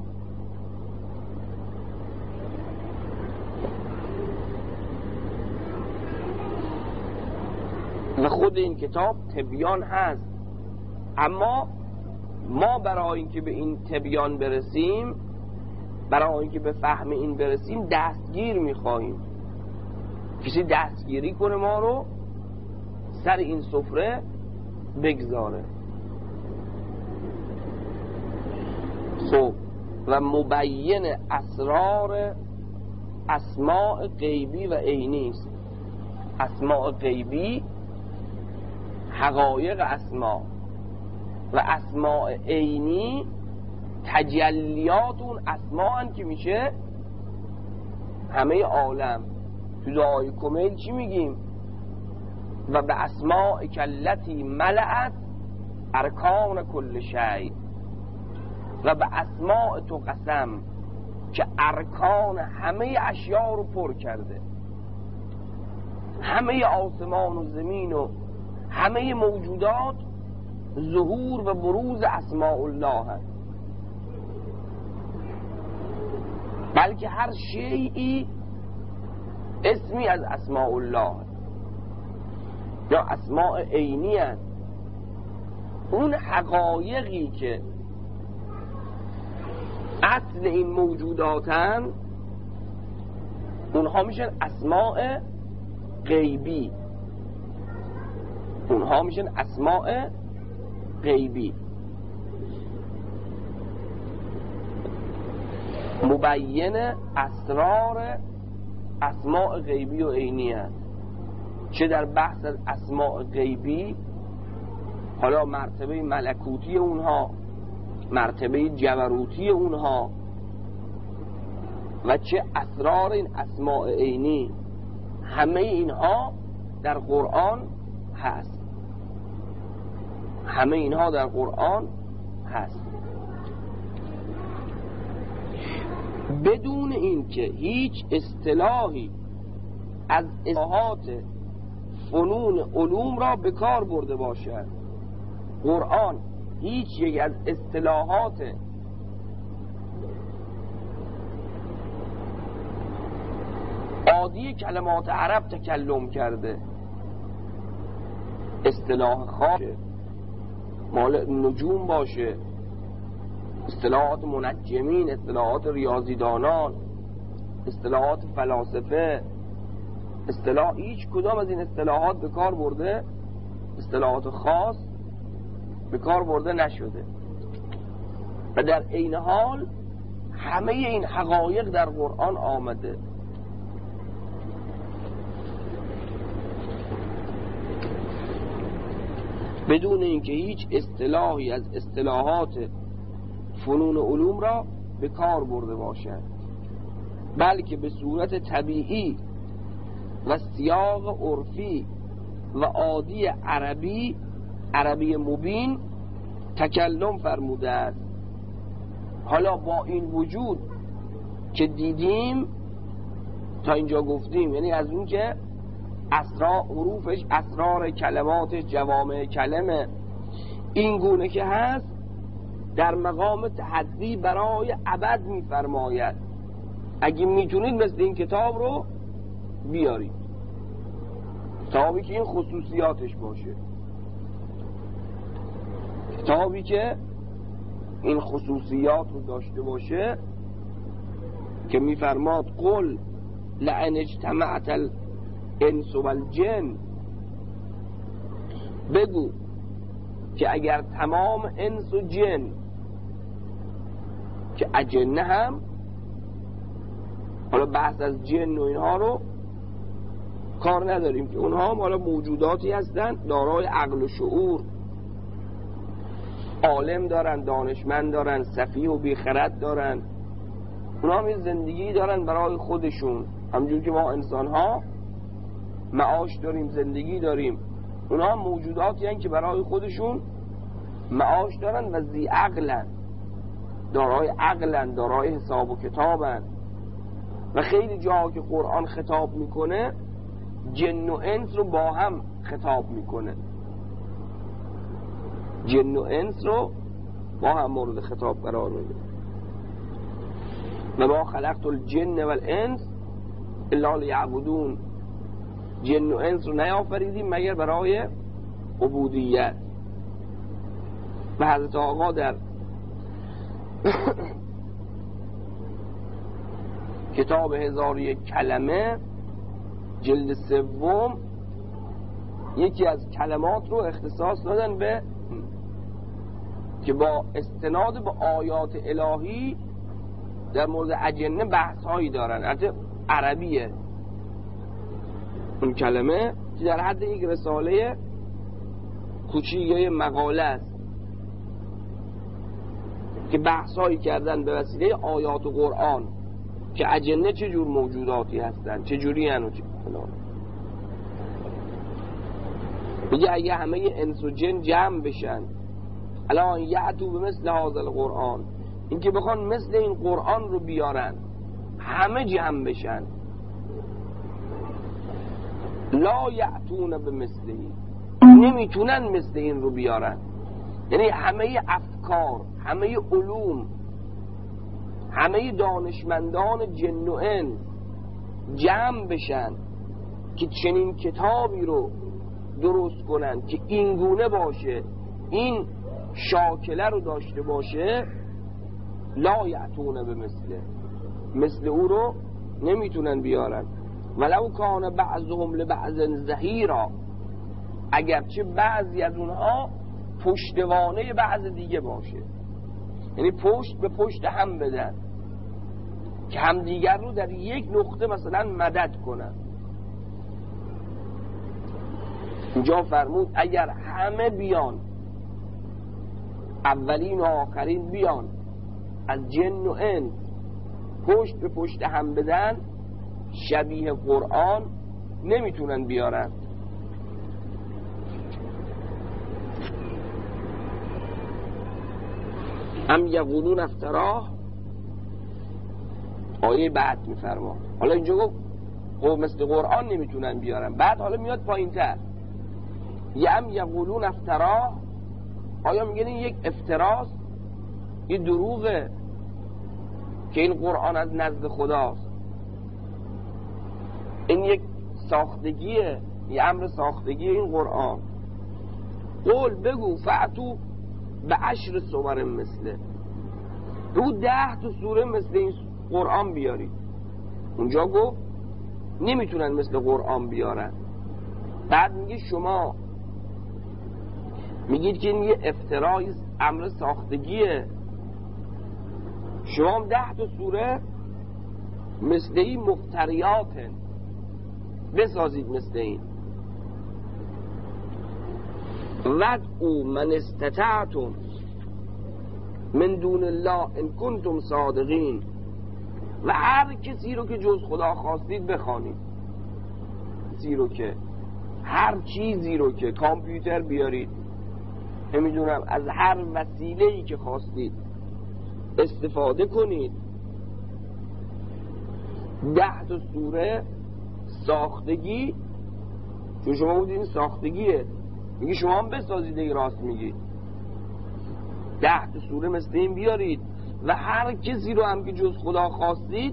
و خود این کتاب تبیان هست، اما ما برای اینکه به این تبیان برسیم، برای اینکه به فهم این برسیم، دستگیر میخواهیم. کسی دستگیری کنه ما رو، سر این سفره بگذاره. خب و مبین اسرار اسماء غیبی و عینی است. اسماء غیبی حقایق اسماء، و اسماء عینی تجلیات اون اسماء هن که میشه همه عالم. تو دعای کمیل چی میگیم؟ و به اسماء کلتی ملعت ارکان کل شیء، و به اسماء تو قسم که ارکان همه اشیاء رو پر کرده. همه آسمان و زمین و همه موجودات ظهور و بروز اسماء الله هست، بلکه هر شیئی اسمی از اسماء الله هست یا اسماء عینی هست. اون حقایقی که اصل این موجوداتن اونها میشن اسماء غیبی، اونها میشن اسماء غیبی. مبین اسرار اسماء غیبی و عینی هست. چه در بحث از اسماء غیبی، حالا مرتبه ملکوتی اونها، مرتبه جبروتی اونها، و چه اسرار این اسماء عینی، همه اینها در قرآن هست. همه اینها در قرآن هست، بدون این که هیچ اصطلاحی از اصطلاحات فنون علوم را به کار برده باشد. قرآن هیچ یک از اصطلاحات عادی کلمات عرب تکلم کرده. اصطلاح خاص مال نجوم باشه، اصطلاحات منجمین، اصطلاحات ریاضیدانان، اصطلاحات فلاسفه، اصطلاح هیچ کدام از این اصطلاحات به کار برده، اصطلاحات خاص به کار برده نشده و در عین حال همه این حقایق در قرآن آمده. بدون اینکه هیچ اصطلاحی از اصطلاحات فنون علوم را به کار برده باشد، بلکه به صورت طبیعی و سیاق عرفی و عادی عربی عربی مبین تکلم فرموده است. حالا با این وجود که دیدیم تا اینجا گفتیم، یعنی از اون که اسرار حروفش، اسرار کلماتش، جوامع کلمه این گونه که هست، در مقام تحدی برای ابد میفرماید اگه میتونید مثل این کتاب رو بیارید، کتابی که این خصوصیاتش باشه، کتابی که این خصوصیات رو داشته باشه که میفرماد قل لئن اجتمعت الانس والجن، بگو که اگر تمام انس و جن که اجنه هم، حالا بحث از جن و اینها رو کار نداریم که اونها هم حالا موجوداتی هستن دارای عقل و شعور، عالم دارن، دانشمند دارن، سفیه و بیخرد دارن، اونها هم زندگی دارن برای خودشون، همجور که ما انسان ها معاش داریم، زندگی داریم، اونها هم موجوداتی هستن که برای خودشون معاش دارن و ذی عقلن، دارای عقلن، دارای حساب و کتابن. و خیلی جاها که قرآن خطاب میکنه جن و انس رو با هم خطاب میکنه، جن و انس رو با هم مورد خطاب قرار میده. و ما خلقت الجن والانس الا لیعبدون، جن و انس رو نیافریدیم مگر برای عبودیت. و حضرت آقا در کتاب هزار و یک کلمه جلد سوم یکی از کلمات رو اختصاص دادن به که با استناد به آیات الهی در مورد اجنه بحث هایی دارن. البته عربیه اون کلمه که در حد یک رساله کوچیک یا مقاله است که بحث هایی کردن به وسیله آیات و قرآن که اجنه چه جور موجوداتی هستن، چه جوری هن و چه فلان. میگه اگه همه انس و جن جمع بشن الان یعتو به مثل هذا القرآن، این که بخوان مثل این قرآن رو بیارن همه جمع بشن، لا یعتون به مثلی، نمیتونن مثل این رو بیارن. یعنی همه افکار، همه علوم، همه دانشمندان جن و انس جمع بشن که چنین کتابی رو درست کنن که این گونه باشه، این شاکله رو داشته باشه، لا یعتون به مثله، مثل او رو نمیتونن بیارن. ولو کان بعضهم لبعض ظهیرا، اگرچه بعضی از اونها پشتوانه بعض دیگه باشه، یعنی پشت به پشت هم بدن که هم دیگر رو در یک نقطه مثلا مدد کنن. اینجا فرمود اگر همه بیان، اولین و آخرین بیان از جن و انس پشت به پشت هم بدن، شبیه قرآن نمیتونن بیارن. هم یقولون افتراه، آیه بعد میفرما. حالا اینجا گفت خب مثل قرآن نمیتونن بیارن، بعد حالا میاد پایین تر یم یقولون افتراه، آیا میگن این یک افتراست، این دروغه که این قرآن از نزد خداست، این یک ساختگیه، یه امر ساختگی این قرآن. قول بگو فعتو به عشر سور مثله، رو ده تا سوره مثل این قرآن بیارید. اونجا گفت نمیتونن مثل قرآن بیارن. بعد میگه شما میگید که این یه افترای امر ساختگیه، شما هم ده تا سوره مثل این مفتریاتن بسازید مثل این. ودعوا من استطعتم من دون الله ان کنتم صادقین، و هر کسی رو که جز خدا خواستید بخوانید. چیزی رو که هر چیزی رو که کامپیوتر بیارید، نمیدونم از هر وسیله‌ای که خواستید استفاده کنید. ده تا سوره ساختگی، چون شما بودید این ساختگیه، میگه شما هم بسازید. ای راست میگید، ده تا سوره مثل این بیارید و هر کسی رو هم که جز خدا خواستید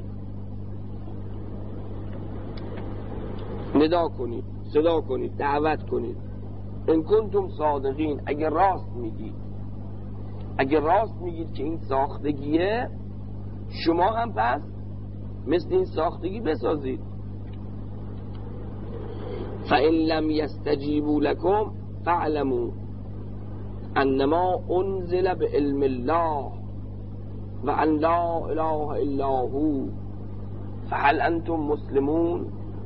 ندا کنید، صدا کنید، دعوت کنید. ان کنتم صادقین، اگر راست میگید، اگر راست میگید که این ساختگیه، شما هم پس مثل این ساختگی بسازید. فَإِن لَمْ يَسْتَجِيبُوا لَكُمْ فَاعْلَمُوا أَنَّمَا أُنزِلَ بِعِلْمِ اللَّهِ وَأَنْ لَا إِلَهَ إِلَّا هُوَ فَهَلْ أَنْتُمْ مُسْلِمُونَ.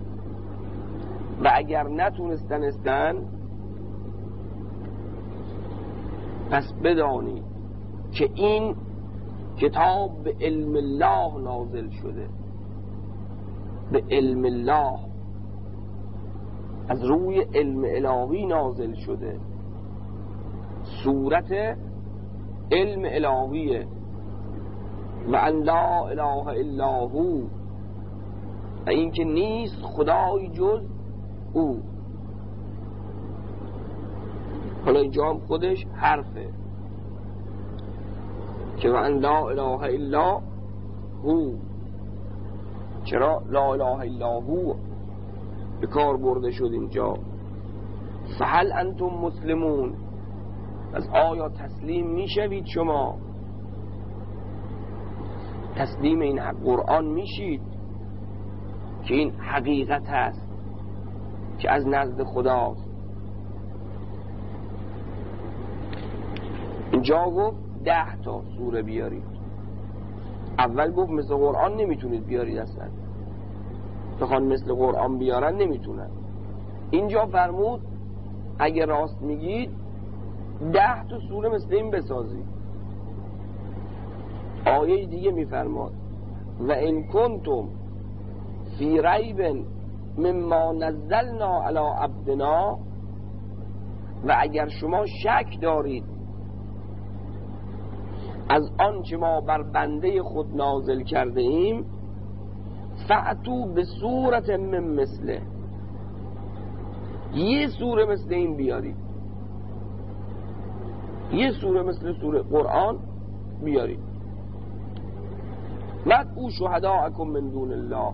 و اگر نتونستن استن، پس بدانید که این کتاب به علم الله نازل شده، به علم الله، از روی علم الهی نازل شده، صورت علم الهیه. و ان لا اله الا هو، و این که نیست خدای جز او. حالا اینجا هم خودش حرفه که و ان لا اله الا هو. چرا لا اله الا هو به کار برده شد اینجا؟ فهل انتم مسلمون، از آیا تسلیم میشوید؟ شما تسلیم این قرآن میشید که این حقیقت هست که از نزد خداست. اینجا گفت ده تا سوره بیارید. اول گفت مثل قرآن نمیتونید بیارید، اصلا بخوان مثل قرآن بیارن نمیتونن. اینجا فرمود اگه راست میگید ده تا سوره مثل این بسازید. آیه دیگه میفرماد و ان کنتم فی ریب مما نزلنا علی عبدنا، و اگر شما شک دارید از آنچه ما بر بنده خود نازل کرده ایم، فأتو به صورت من مثله، یه سوره مثل این بیارید، یه سوره مثل سوره قرآن بیارید. مدعو شهداءکم من دون الله،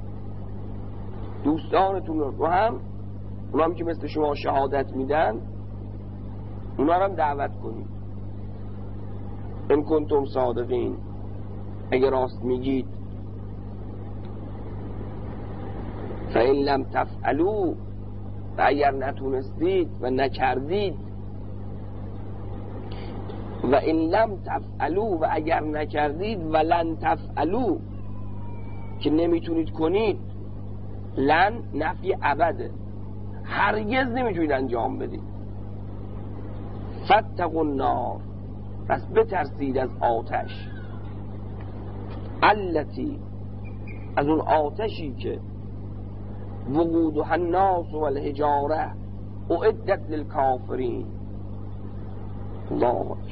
دوستانتون رو هم، اونا هم که مثل شما شهادت میدن، اونا رو هم دعوت کنید. ان کنتم صادقین، اگر راست میگید. فإن لم تفعلوا، و اگر نتونستید و نکردید. و ان لم تفعلوا، و اگر نکردید. و لن تفعلوا، که نمیتونید کنید. لن نفی ابده، هرگز نمیتونید انجام بدید. فاتقوا النار، پس بترسید از آتش. التی، از اون آتشی که وقودها الناس والحجاره اعدت للکافرین. الله اکبر.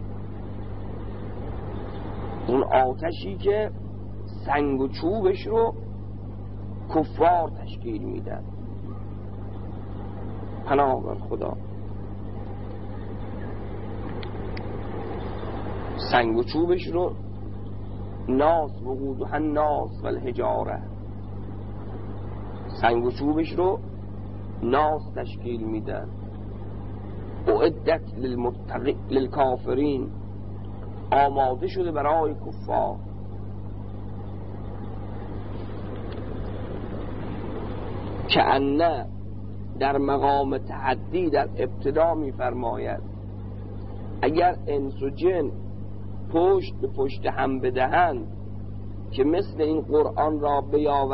اون آتشی که سنگ و چوبش رو کفار تشکیل میدن. پناه بر خدا. سنگ و چوبش رو ناس وقودها الناس والحجاره، سنگ و چوبش رو ناس تشکیل میدن. اعدت للمتقی للکافرین، آماده شده برای کفار. که انه در مقام تحدی در ابتدا می‌فرماید اگر انس و جن پشت به پشت هم بدهند که مثل این قرآن را بیاورند